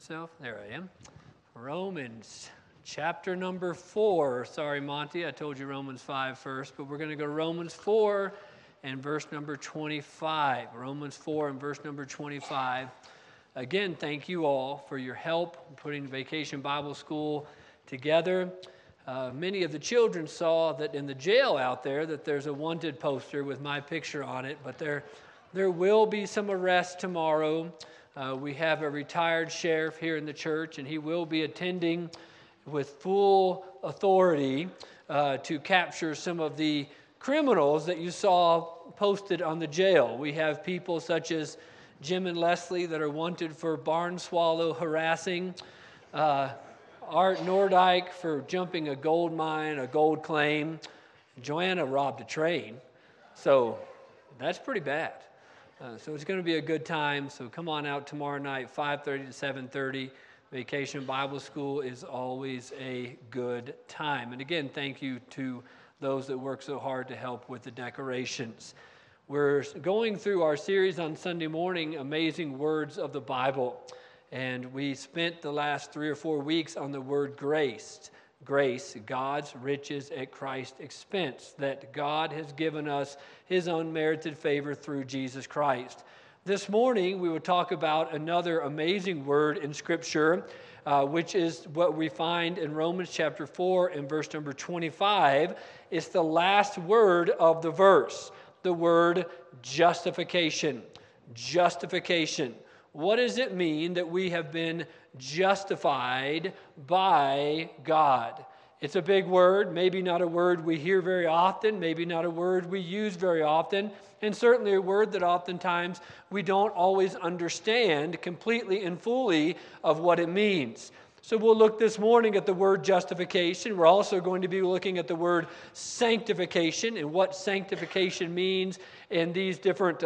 myself. There I am. Romans chapter number 4. Sorry, Monty, I told you Romans 5 first, but we're going to go Romans 4 and verse number 25. Romans 4 and verse number 25. Again, thank you all for your help putting Vacation Bible School together. Many of the children saw that in the jail out there that there's a wanted poster with my picture on it, but there will be some arrests tomorrow. We have a retired sheriff here in the church, and he will be attending with full authority to capture some of the criminals that you saw posted on the jail. We have people such as Jim and Leslie that are wanted for barn swallow harassing, Art Nordyke for jumping a gold mine, a gold claim. Joanna robbed a train, so that's pretty bad. So it's going to be a good time. So come on out tomorrow night, 5:30 to 7:30. Vacation Bible School is always a good time. And again, thank you to those that work so hard to help with the decorations. We're going through our series on Sunday morning, Amazing Words of the Bible. And we spent the last 3 or 4 weeks on the word grace. Grace, God's riches at Christ's expense, that God has given us His unmerited favor through Jesus Christ. This morning, we will talk about another amazing word in Scripture, which is what we find in Romans chapter 4 and verse number 25. It's the last word of the verse, the word justification. Justification. What does it mean that we have been justified by God? It's a big word, maybe not a word we hear very often, maybe not a word we use very often, and certainly a word that oftentimes we don't always understand completely and fully of what it means. So we'll look this morning at the word justification. We're also going to be looking at the word sanctification and what sanctification means in these different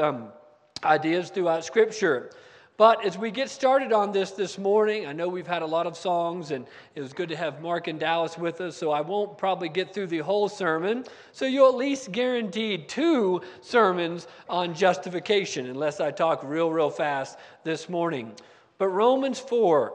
ideas throughout Scripture. But as we get started on this morning, I know we've had a lot of songs, and it was good to have Mark and Dallas with us, so I won't probably get through the whole sermon. So you'll at least guaranteed 2 sermons on justification, unless I talk real fast this morning. But Romans 4,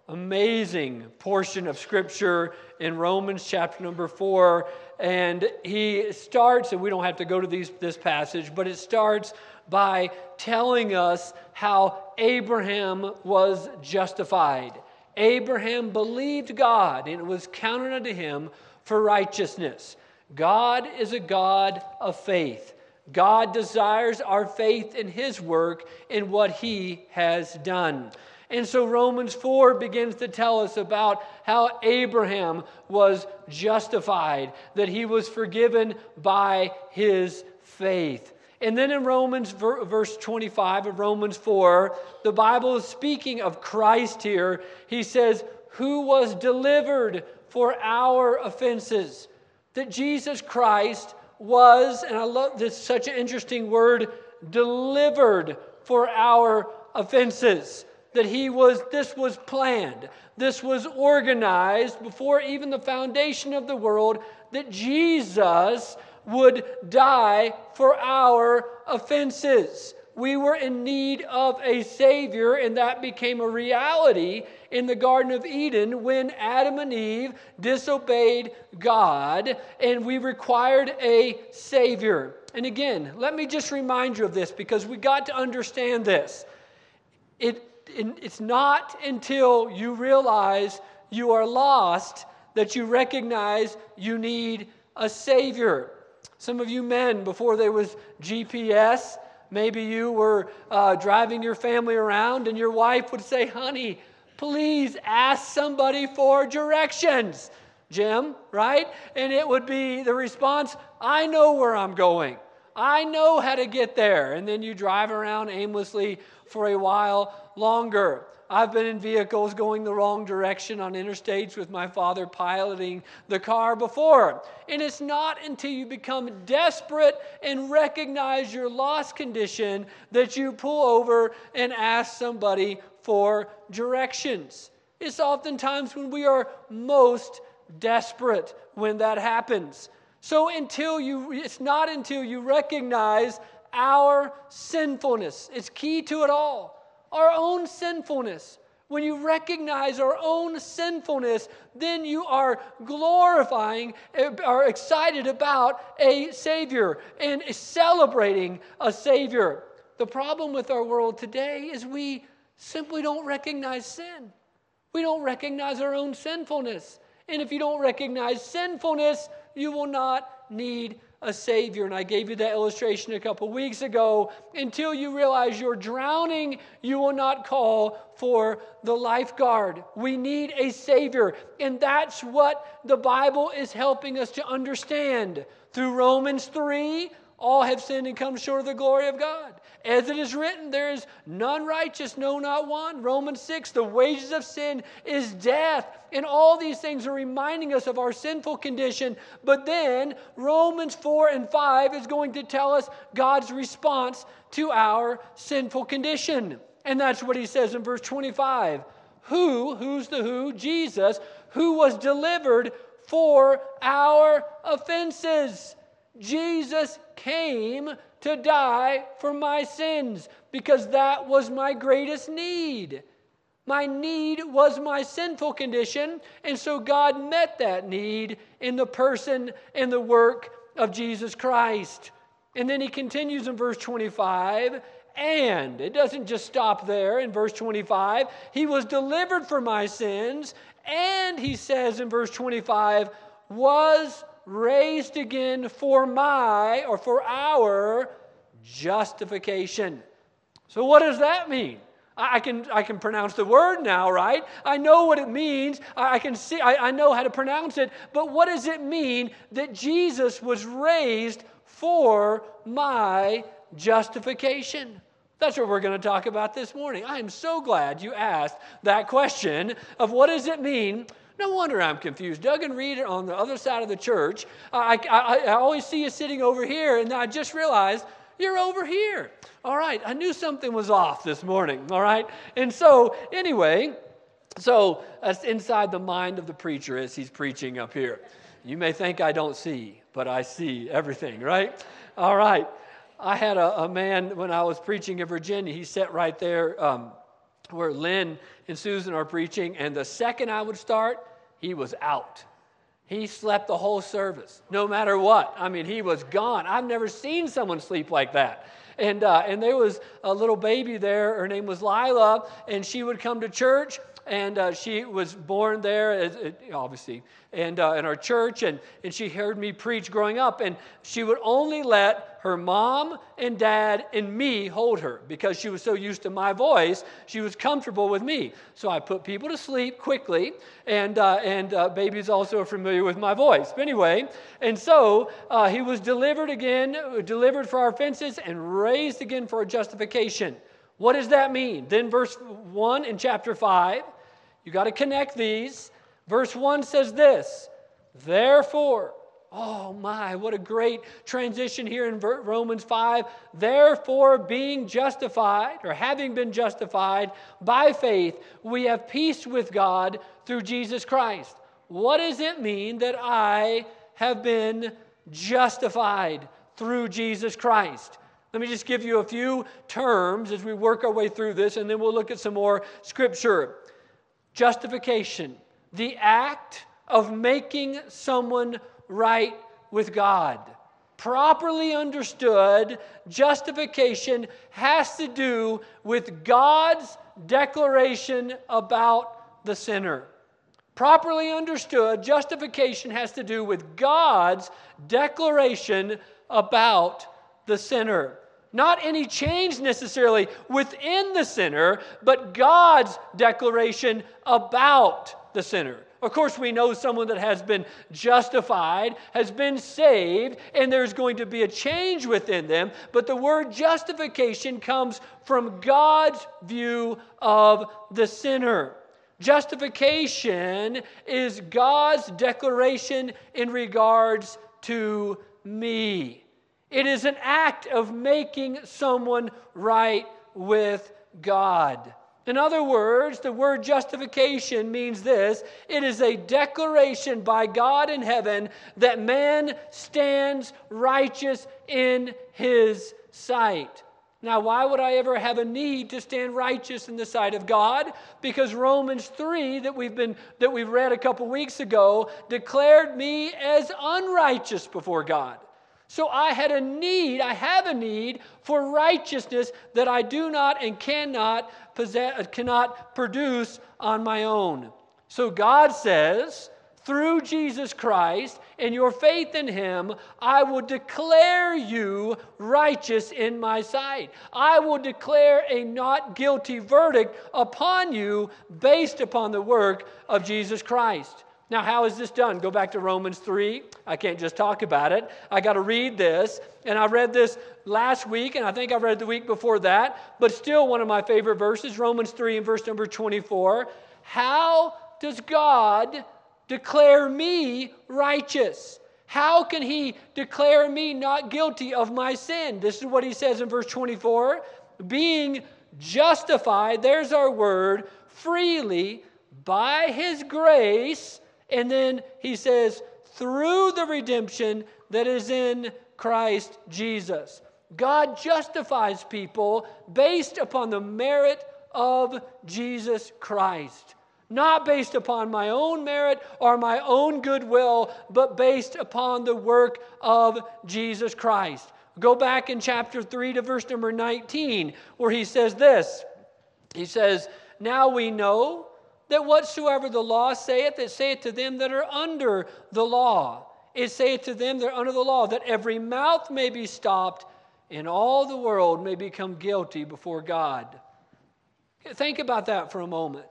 amazing portion of Scripture in Romans chapter number 4, and he starts, and we don't have to go to this passage, but it starts by telling us how Abraham was justified. Abraham believed God, and it was counted unto him for righteousness. God is a God of faith. God desires our faith in His work and what He has done. And so Romans 4 begins to tell us about how Abraham was justified, that he was forgiven by his faith. And then in Romans, verse 25 of Romans 4, the Bible is speaking of Christ here. He says, who was delivered for our offenses. That Jesus Christ was, and I love this, such an interesting word, delivered for our offenses. That this was planned. This was organized before even the foundation of the world, that Jesus would die for our offenses. We were in need of a Savior, and that became a reality in the Garden of Eden when Adam and Eve disobeyed God, and we required a Savior. And again, let me just remind you of this, because we got to understand this. It's not until you realize you are lost that you recognize you need a Savior. Some of you men, before there was GPS, maybe you were driving your family around and your wife would say, honey, please ask somebody for directions. Jim, right? And it would be the response, I know where I'm going. I know how to get there. And then you drive around aimlessly for a while longer. I've been in vehicles going the wrong direction on interstates with my father piloting the car before. And it's not until you become desperate and recognize your lost condition that you pull over and ask somebody for directions. It's oftentimes when we are most desperate when that happens. So it's not until you recognize our sinfulness. It's key to it all. Our own sinfulness. When you recognize our own sinfulness, then you are glorifying, are excited about a Savior and celebrating a Savior. The problem with our world today is we simply don't recognize sin. We don't recognize our own sinfulness. And if you don't recognize sinfulness, you will not need a Savior. And I gave you that illustration a couple weeks ago. Until you realize you're drowning, you will not call for the lifeguard. We need a Savior. And that's what the Bible is helping us to understand. Through Romans 3, all have sinned and come short of the glory of God. As it is written, there is none righteous, no, not one. Romans 6, the wages of sin is death. And all these things are reminding us of our sinful condition. But then Romans 4 and 5 is going to tell us God's response to our sinful condition. And that's what he says in verse 25. Who's the who? Jesus, who was delivered for our offenses. Jesus came to die for my sins because that was my greatest need. My need was my sinful condition, and so God met that need in the person and the work of Jesus Christ. And then he continues in verse 25, and it doesn't just stop there in verse 25. He was delivered for my sins, and he says in verse 25, was raised again for our justification. So what does that mean? I can pronounce the word now, right? I know what it means. I know how to pronounce it. But what does it mean that Jesus was raised for my justification? That's what we're going to talk about this morning. I am so glad you asked that question of what does it mean. No wonder I'm confused. Doug and Reed are on the other side of the church. I always see you sitting over here, and I just realized you're over here. All right, I knew something was off this morning, all right? And so, anyway, that's inside the mind of the preacher as he's preaching up here. You may think I don't see, but I see everything, right? All right. I had a man, when I was preaching in Virginia, he sat right there where Lynn and Susan are preaching, and the second I would start, he was out. He slept the whole service, no matter what. I mean, he was gone. I've never seen someone sleep like that. And there was a little baby there. Her name was Lila, and she would come to church, and she was born there, obviously, and in our church, and she heard me preach growing up, and she would only let her mom and dad and me hold her because she was so used to my voice. She was comfortable with me. So I put people to sleep quickly, and babies also are familiar with my voice. But anyway, and so he was delivered for our offenses and raised again for our justification. What does that mean? Then verse 1 in chapter 5, you got to connect these. Verse 1 says this, therefore, oh my, what a great transition here in Romans 5. Therefore, being justified, or having been justified by faith, we have peace with God through Jesus Christ. What does it mean that I have been justified through Jesus Christ? Let me just give you a few terms as we work our way through this, and then we'll look at some more scripture. Justification, the act of making someone right with God. Properly understood, justification has to do with God's declaration about the sinner. Properly understood, justification has to do with God's declaration about the sinner. Not any change necessarily within the sinner, but God's declaration about the sinner. Of course, we know someone that has been justified, has been saved, and there's going to be a change within them. But the word justification comes from God's view of the sinner. Justification is God's declaration in regards to me. It is an act of making someone right with God. In other words, the word justification means this. It is a declaration by God in heaven that man stands righteous in his sight. Now, why would I ever have a need to stand righteous in the sight of God? Because Romans 3 that we read a couple weeks ago declared me as unrighteous before God. So I have a need for righteousness that I do not and cannot produce on my own. So God says, through Jesus Christ and your faith in Him, I will declare you righteous in my sight. I will declare a not guilty verdict upon you based upon the work of Jesus Christ. Now, how is this done? Go back to Romans 3. I can't just talk about it. I got to read this. And I read this last week, and I think I read the week before that. But still one of my favorite verses, Romans 3 and verse number 24. How does God declare me righteous? How can He declare me not guilty of my sin? This is what He says in verse 24. Being justified, there's our word, freely by His grace. And then He says, through the redemption that is in Christ Jesus. God justifies people based upon the merit of Jesus Christ. Not based upon my own merit or my own goodwill, but based upon the work of Jesus Christ. Go back in chapter 3 to verse number 19, where He says this. He says, now we know that whatsoever the law saith, it saith to them that are under the law. It saith to them that are under the law, that every mouth may be stopped, and all the world may become guilty before God. Think about that for a moment.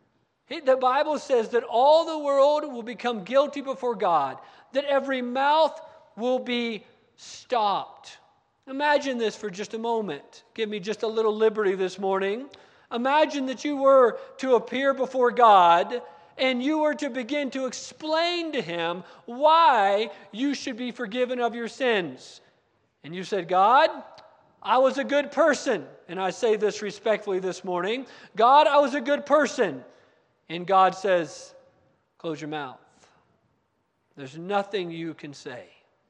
The Bible says that all the world will become guilty before God, that every mouth will be stopped. Imagine this for just a moment. Give me just a little liberty this morning. Imagine that you were to appear before God and you were to begin to explain to Him why you should be forgiven of your sins. And you said, God, I was a good person. And I say this respectfully this morning. God, I was a good person. And God says, close your mouth. There's nothing you can say.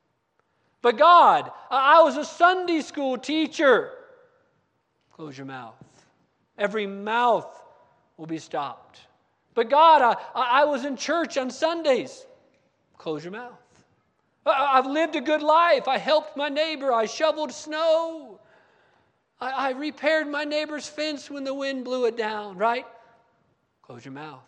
But God, I was a Sunday school teacher. Close your mouth. Every mouth will be stopped. But God, I was in church on Sundays. Close your mouth. I've lived a good life. I helped my neighbor. I shoveled snow. I repaired my neighbor's fence when the wind blew it down, right? Close your mouth.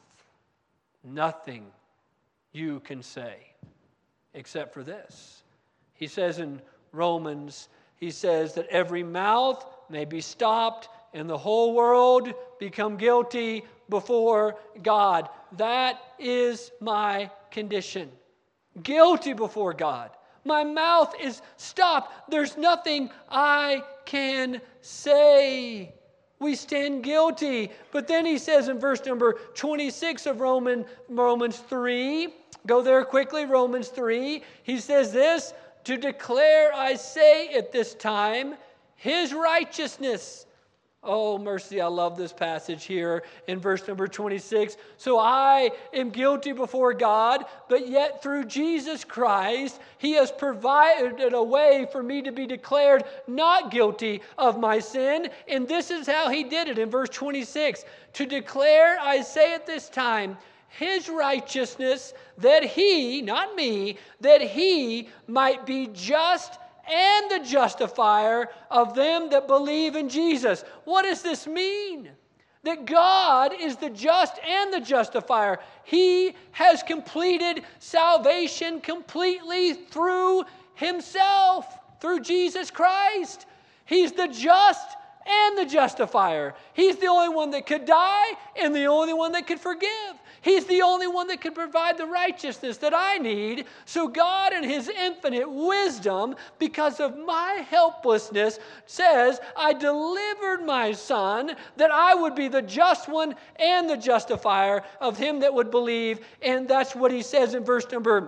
Nothing you can say except for this. He says in Romans, he says that every mouth may be stopped and the whole world become guilty before God. That is my condition. Guilty before God. My mouth is stopped. There's nothing I can say. We stand guilty. But then he says in verse number 26 of Romans 3, go there quickly, Romans 3, he says this, to declare, I say at this time, His righteousness. Oh, mercy, I love this passage here in verse number 26. So I am guilty before God, but yet through Jesus Christ, He has provided a way for me to be declared not guilty of my sin. And this is how He did it in verse 26. To declare, I say at this time, His righteousness, that He, not me, that He might be just and the justifier of them that believe in Jesus. What does this mean? That God is the just and the justifier. He has completed salvation completely through Himself, through Jesus Christ. He's the just and the justifier. He's the only one that could die and the only one that could forgive. He's the only one that can provide the righteousness that I need. So God in His infinite wisdom, because of my helplessness, says, I delivered my Son that I would be the just one and the justifier of him that would believe. And that's what He says in verse number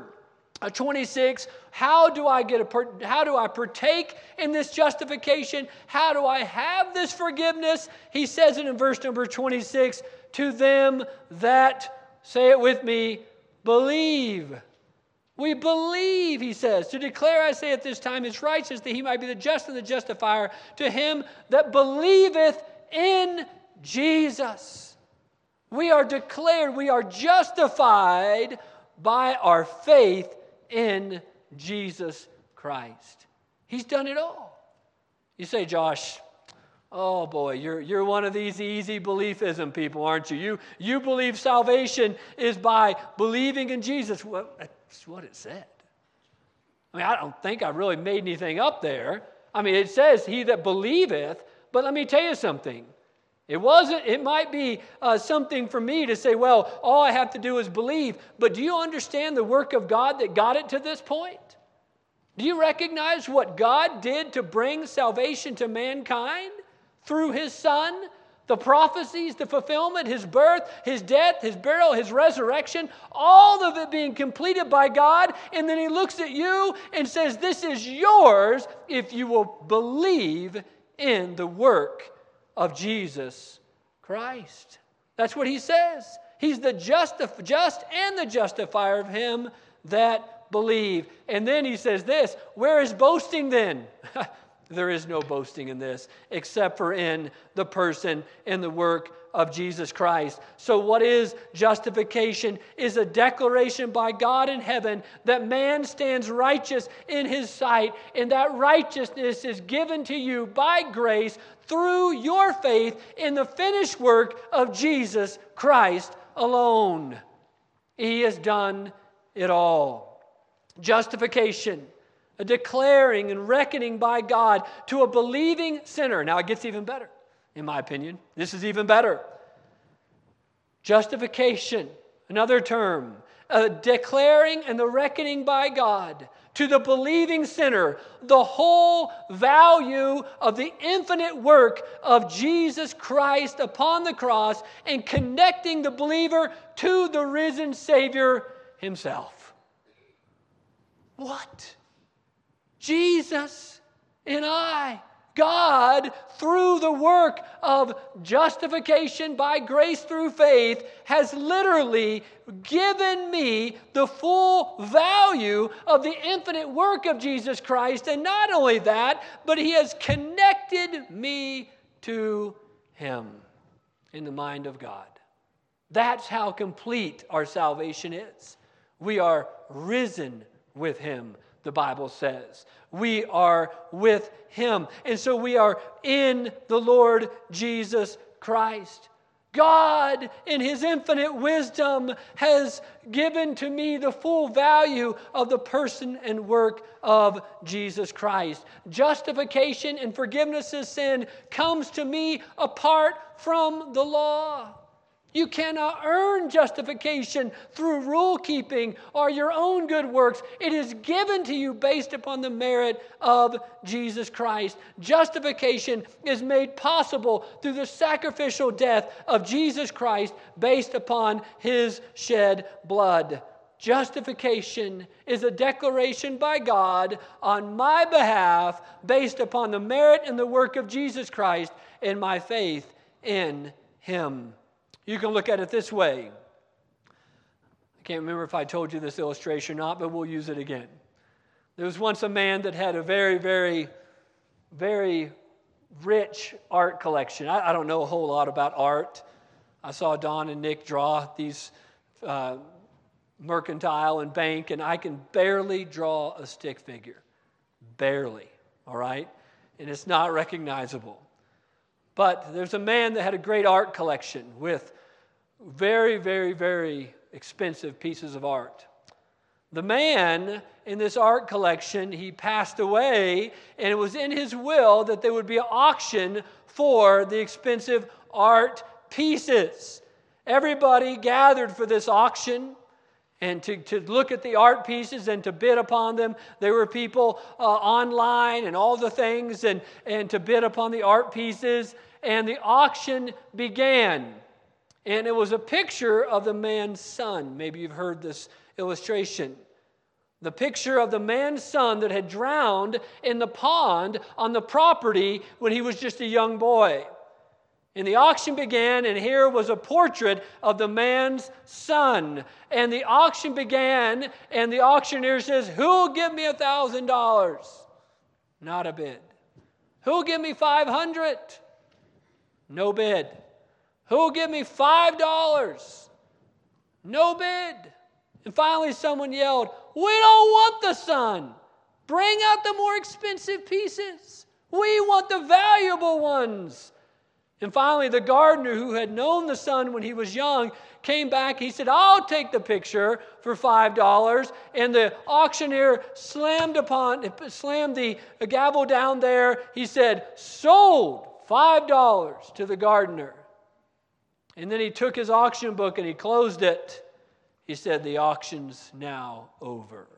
26. How do I partake in this justification? How do I have this forgiveness? He says it in verse number 26, to them that, say it with me, believe. We believe, he says, to declare, I say at this time, is righteous, that he might be the just and the justifier to him that believeth in Jesus. We are declared, we are justified by our faith in Jesus Christ. He's done it all. You say, Josh, oh boy, you're one of these easy beliefism people, aren't you? You believe salvation is by believing in Jesus. Well, that's what it said. I mean, I don't think I really made anything up there. I mean, it says, he that believeth, but let me tell you something. It might be something for me to say, well, all I have to do is believe. But do you understand the work of God that got it to this point? Do you recognize what God did to bring salvation to mankind through his Son? The prophecies, the fulfillment, his birth, his death, his burial, his resurrection, all of it being completed by God. And then he looks at you and says, this is yours if you will believe in the work of Jesus Christ. That's what he says. He's the just and the justifier of him that believe. And then he says this, where is boasting then? There is no boasting in this except for in the person and the work of Jesus Christ. So what is justification? Is a declaration by God in heaven that man stands righteous in his sight, and that righteousness is given to you by grace through your faith in the finished work of Jesus Christ alone. He has done it all. Justification, a declaring and reckoning by God to a believing sinner. Now it gets even better, in my opinion. This is even better. Justification, another term, a declaring and the reckoning by God to the believing sinner the whole value of the infinite work of Jesus Christ upon the cross and connecting the believer to the risen Savior himself. What? Jesus and I, God, through the work of justification by grace through faith, has literally given me the full value of the infinite work of Jesus Christ. And not only that, but he has connected me to him in the mind of God. That's how complete our salvation is. We are risen with him, the Bible says. We are with him. And so we are in the Lord Jesus Christ. God, in his infinite wisdom, has given to me the full value of the person and work of Jesus Christ. Justification and forgiveness of sin comes to me apart from the law. You cannot earn justification through rule keeping or your own good works. It is given to you based upon the merit of Jesus Christ. Justification is made possible through the sacrificial death of Jesus Christ based upon his shed blood. Justification is a declaration by God on my behalf based upon the merit and the work of Jesus Christ and my faith in him. You can look at it this way. I can't remember if I told you this illustration or not, but we'll use it again. There was once a man that had a very, very, very rich art collection. I don't know a whole lot about art. I saw Don and Nick draw these mercantile and bank, and I can barely draw a stick figure. Barely, all right? And it's not recognizable. But there's a man that had a great art collection with very, very, very expensive pieces of art. The man in this art collection, he passed away, and it was in his will that there would be an auction for the expensive art pieces. Everybody gathered for this auction and to look at the art pieces and to bid upon them. There were people online and all the things and to bid upon the art pieces. And the auction began. And it was a picture of the man's son. Maybe you've heard this illustration. The picture of the man's son that had drowned in the pond on the property when he was just a young boy. And the auction began, and here was a portrait of the man's son. And the auction began, and the auctioneer says, "Who'll give me $1,000? Not a bid. Who'll give me $500? No bid. Who'll give me $5? No bid." And finally someone yelled, "We don't want the son. Bring out the more expensive pieces. We want the valuable ones." And finally, the gardener who had known the son when he was young came back. He said, "I'll take the picture for $5. And the auctioneer slammed the gavel down there. He said, "Sold, $5 to the gardener." And then he took his auction book and he closed it. He said, "The auction's now over."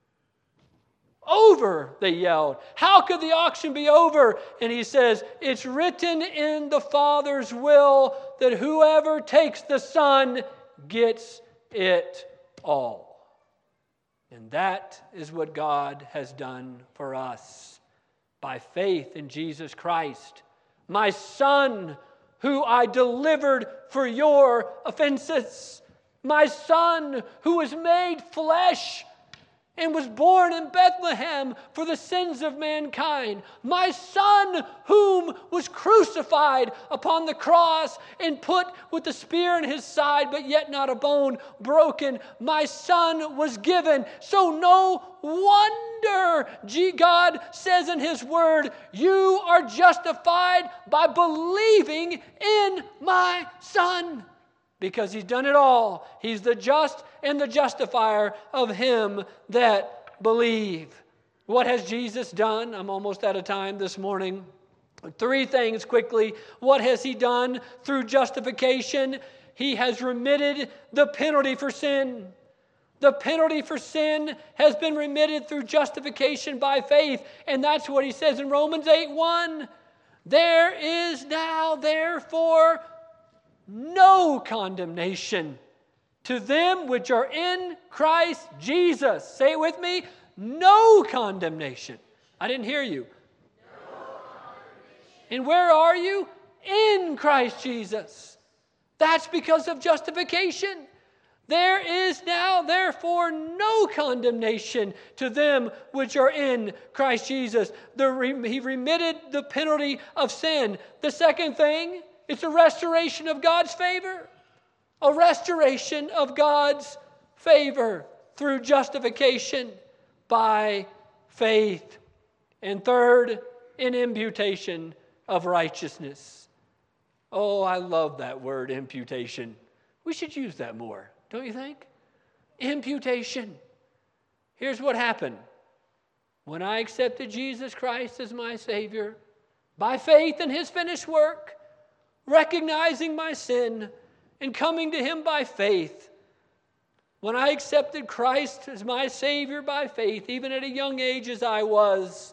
"Over," they yelled. "How could the auction be over?" And he says, "It's written in the Father's will that whoever takes the Son gets it all." And that is what God has done for us by faith in Jesus Christ. "My Son, who I delivered for your offenses. My Son, who was made flesh and was born in Bethlehem for the sins of mankind. My Son, whom was crucified upon the cross and put with the spear in his side, but yet not a bone broken. My Son was given." So no wonder God says in his word, "You are justified by believing in my Son." Because he's done it all. He's the just and the justifier of him that believe. What has Jesus done? I'm almost out of time this morning. 3 things quickly. What has he done through justification? He has remitted the penalty for sin. The penalty for sin has been remitted through justification by faith. And that's what he says in Romans 8:1. "There is now, therefore, no condemnation to them which are in Christ Jesus." Say it with me. No condemnation. I didn't hear you. No condemnation. And where are you? In Christ Jesus. That's because of justification. "There is now, therefore, no condemnation to them which are in Christ Jesus." He remitted the penalty of sin. The second thing, it's a restoration of God's favor. A restoration of God's favor through justification by faith. And third, an imputation of righteousness. Oh, I love that word, imputation. We should use that more, don't you think? Imputation. Here's what happened. When I accepted Jesus Christ as my Savior, by faith in his finished work, recognizing my sin and coming to him by faith. When I accepted Christ as my Savior by faith, even at a young age as I was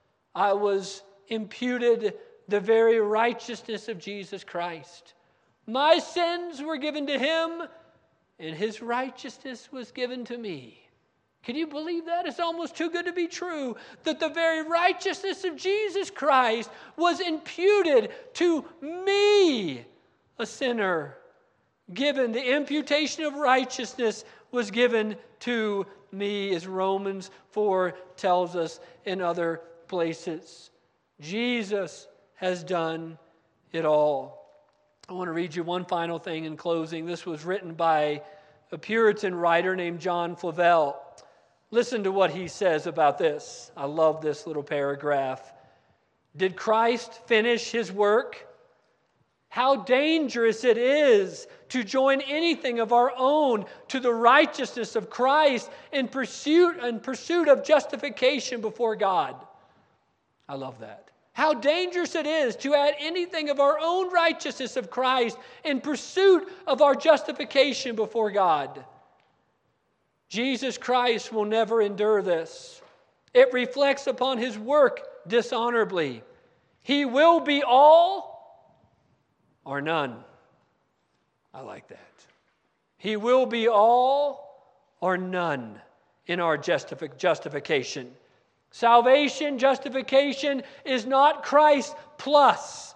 imputed the very righteousness of Jesus Christ. My sins were given to him, and his righteousness was given to me. Can you believe that? It's almost too good to be true that the very righteousness of Jesus Christ was imputed to me, a sinner. The imputation of righteousness was given to me, as Romans 4 tells us in other places. Jesus has done it all. I want to read you one final thing in closing. This was written by a Puritan writer named John Flavel. Listen to what he says about this. I love this little paragraph. Did Christ finish his work? How dangerous it is to join anything of our own to the righteousness of Christ in pursuit of justification before God. I love that. How dangerous it is to add anything of our own righteousness of Christ in pursuit of our justification before God. Jesus Christ will never endure this. It reflects upon his work dishonorably. He will be all or none. I like that. He will be all or none in our justification. Salvation, justification is not Christ plus.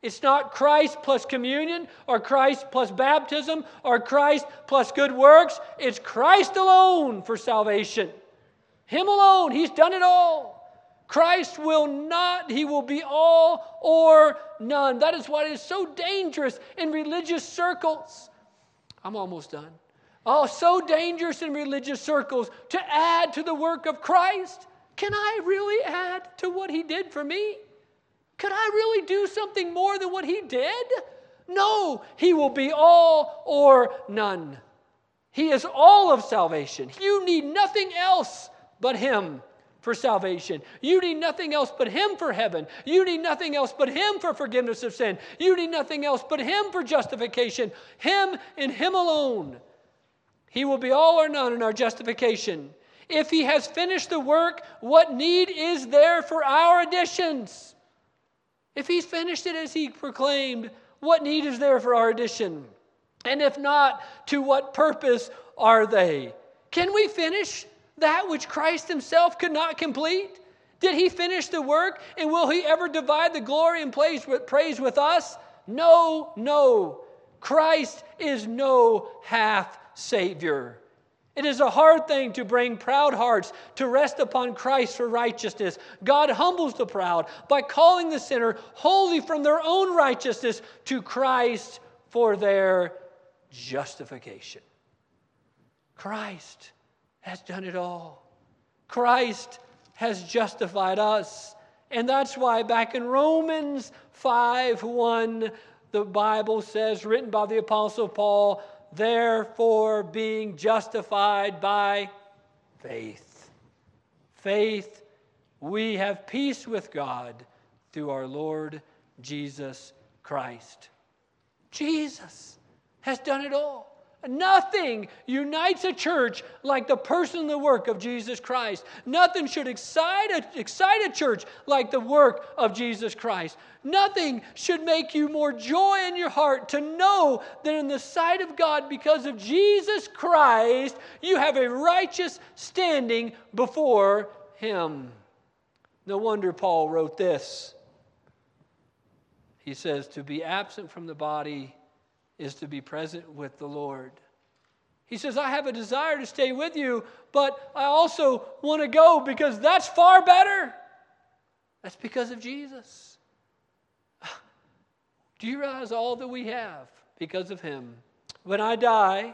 It's not Christ plus communion or Christ plus baptism or Christ plus good works. It's Christ alone for salvation. Him alone. He's done it all. Christ will not. He will be all or none. That is why it is so dangerous in religious circles. I'm almost done. Oh, so dangerous in religious circles to add to the work of Christ. Can I really add to what He did for me? Could I really do something more than what He did? No, He will be all or none. He is all of salvation. You need nothing else but Him for salvation. You need nothing else but Him for heaven. You need nothing else but Him for forgiveness of sin. You need nothing else but Him for justification. Him and Him alone. He will be all or none in our justification. If He has finished the work, what need is there for our additions? If He's finished it as He proclaimed, what need is there for our addition? And if not, to what purpose are they? Can we finish that which Christ Himself could not complete? Did He finish the work, and will He ever divide the glory and praise with us? No, no. Christ is no half Savior. It is a hard thing to bring proud hearts to rest upon Christ for righteousness. God humbles the proud by calling the sinner wholly from their own righteousness to Christ for their justification. Christ has done it all. Christ has justified us. And that's why back in Romans 5:1, the Bible says, written by the Apostle Paul, therefore, being justified by faith. Faith, we have peace with God through our Lord Jesus Christ. Jesus has done it all. Nothing unites a church like the person and the work of Jesus Christ. Nothing should excite a church like the work of Jesus Christ. Nothing should make you more joy in your heart to know that in the sight of God, because of Jesus Christ, you have a righteous standing before Him. No wonder Paul wrote this. He says, to be absent from the body is to be present with the Lord. He says, I have a desire to stay with you, but I also want to go because that's far better. That's because of Jesus. Do you realize all that we have because of Him? When I die,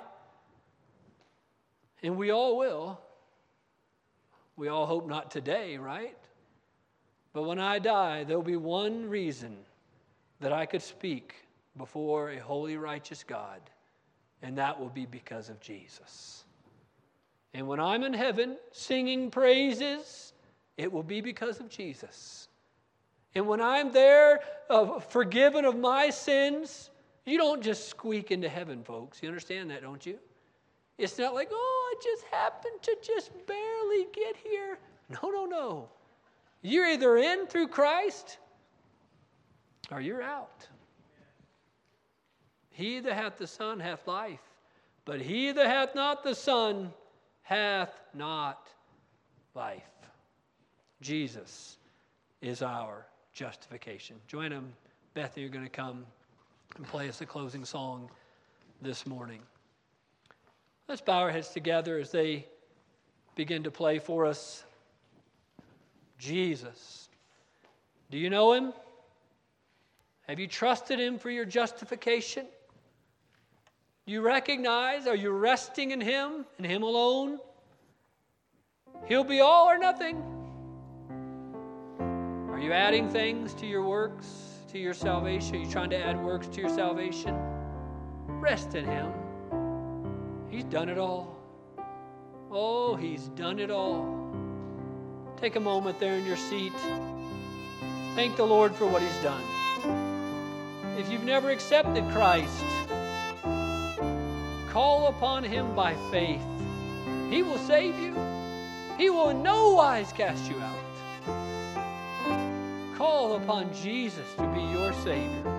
and we all will, we all hope not today, right? But when I die, there'll be one reason that I could speak before a holy, righteous God, and that will be because of Jesus. And when I'm in heaven singing praises, it will be because of Jesus. And when I'm there forgiven of my sins, you don't just squeak into heaven, folks. You understand that, don't you? It's not like, oh, I just happened to just barely get here. No, no, no. You're either in through Christ or you're out. He that hath the Son hath life, but he that hath not the Son hath not life. Jesus is our justification. Joanna and Bethany are going to come and play us the closing song this morning. Let's bow our heads together as they begin to play for us. Jesus. Do you know Him? Have you trusted Him for your justification? You recognize, are you resting in Him and Him alone? He'll be all or nothing. Are you adding things to your works, to your salvation? Are you trying to add works to your salvation? Rest in Him. He's done it all. Oh, He's done it all. Take a moment there in your seat. Thank the Lord for what He's done. If you've never accepted Christ, call upon Him by faith. He will save you. He will in no wise cast you out. Call upon Jesus to be your Savior.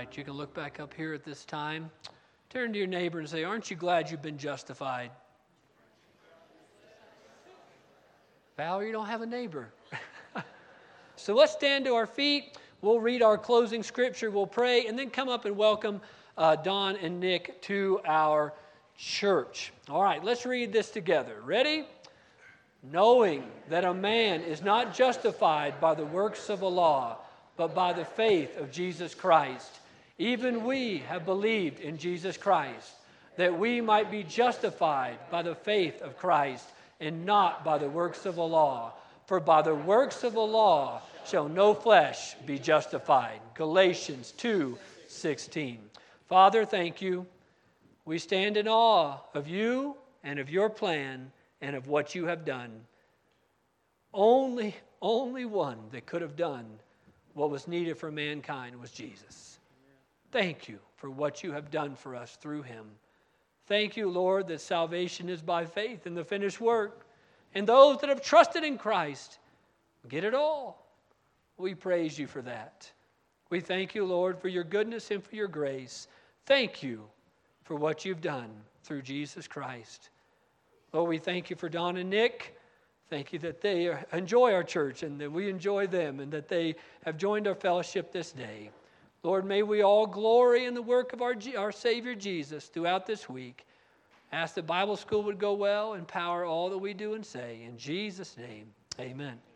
right, you can look back up here at this time. Turn to your neighbor and say, aren't you glad you've been justified? Val, you don't have a neighbor. So let's stand to our feet. We'll read our closing scripture. We'll pray and then come up and welcome Don and Nick to our church. All right, let's read this together. Ready? Knowing that a man is not justified by the works of the law, but by the faith of Jesus Christ. Even we have believed in Jesus Christ, that we might be justified by the faith of Christ, and not by the works of the law. For by the works of the law shall no flesh be justified. Galatians 2:16. Father, thank you. We stand in awe of you and of your plan and of what you have done. Only one that could have done what was needed for mankind was Jesus. Thank you for what you have done for us through him. Thank you, Lord, that salvation is by faith in the finished work. And those that have trusted in Christ get it all. We praise you for that. We thank you, Lord, for your goodness and for your grace. Thank you for what you've done through Jesus Christ. Lord, we thank you for Don and Nick. Thank you that they enjoy our church and that we enjoy them and that they have joined our fellowship this day. Lord, may we all glory in the work of our Savior Jesus throughout this week. Ask that Bible school would go well, empower all that we do and say. In Jesus' name, amen.